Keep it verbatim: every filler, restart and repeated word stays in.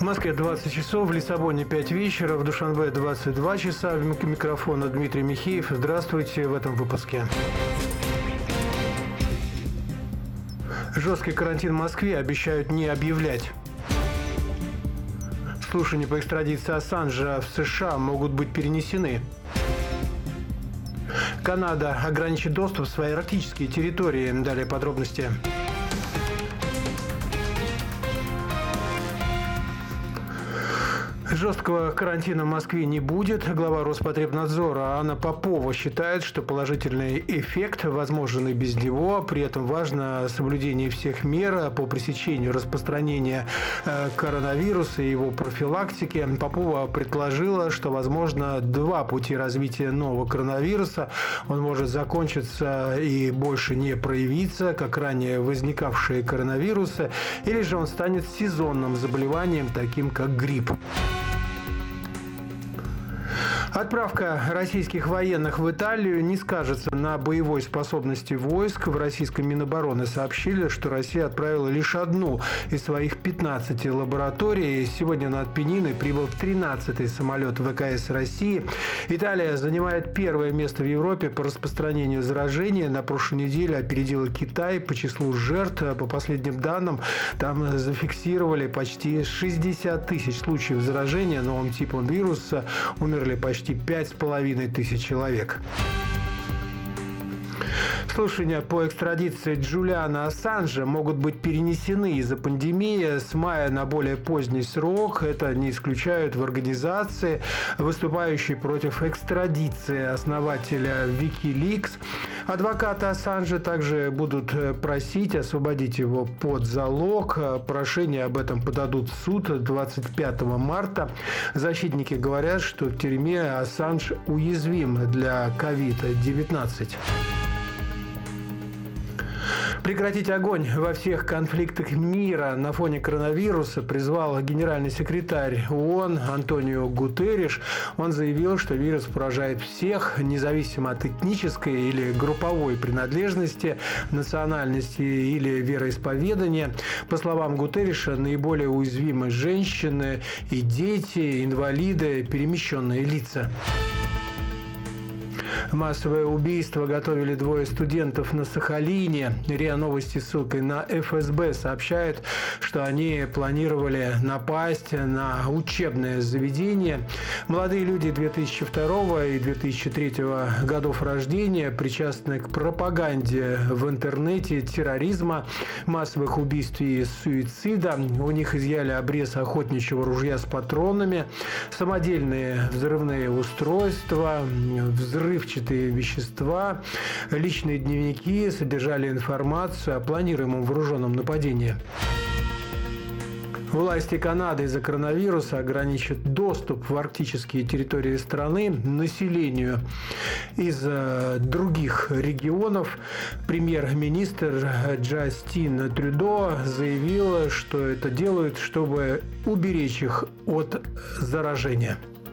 В Москве двадцать часов, в Лиссабоне пять вечера, в Душанбе двадцать два часа. У микрофона Дмитрий Михеев. Здравствуйте в этом выпуске. Жесткий карантин в Москве обещают не объявлять. Слушания по экстрадиции Ассанжа в США могут быть перенесены. Канада ограничит доступ в свои арктические территории. Далее подробности. Жесткого карантина в Москве не будет. Глава Роспотребнадзора Анна Попова считает, что положительный эффект возможен и без него. При этом важно соблюдение всех мер по пресечению распространения коронавируса и его профилактики. Попова предложила, что возможно два пути развития нового коронавируса. Он может закончиться и больше не проявиться, как ранее возникавшие коронавирусы, или же он станет сезонным заболеванием, таким как грипп. Отправка российских военных в Италию не скажется на боевой способности войск. В российском Минобороны сообщили, что Россия отправила лишь одну из своих пятнадцати лабораторий. Сегодня над Пениной прибыл тринадцатый самолет ВКС России. Италия занимает первое место в Европе по распространению заражения. На прошлой неделе опередила Китай по числу жертв. По последним данным, там зафиксировали почти шестьдесят тысяч случаев заражения новым типом вируса. Умерли почти пять с половиной тысяч человек. Слушания по экстрадиции Джулиана Ассанжа могут быть перенесены из-за пандемии с мая на более поздний срок. Это не исключают в организации, выступающей против экстрадиции основателя Wikileaks. Адвокаты Ассанжа также будут просить освободить его под залог. Прошение об этом подадут в суд двадцать пятого марта. Защитники говорят, что в тюрьме Ассанж уязвим для ковид девятнадцать. Прекратить огонь во всех конфликтах мира на фоне коронавируса призвал генеральный секретарь ООН Антонио Гутерриш. Он заявил, что вирус поражает всех, независимо от этнической или групповой принадлежности, национальности или вероисповедания. По словам Гутерриша, наиболее уязвимы женщины и дети, инвалиды, перемещенные лица. Массовое убийство готовили двое студентов на Сахалине. РИА Новости с ссылкой на эф эс бэ сообщают, что они планировали напасть на учебное заведение. Молодые люди две тысячи второго и две тысячи третьего годов рождения причастны к пропаганде в интернете терроризма, массовых убийств и суицида. У них изъяли обрез охотничьего ружья с патронами, самодельные взрывные устройства, взрывчатые вещества, личные дневники содержали информацию о планируемом вооруженном нападении. Власти Канады из-за коронавируса ограничат доступ в арктические территории страны населению из других регионов. Премьер-министр Джастин Трюдо заявил, что это делают, чтобы уберечь их от заражения.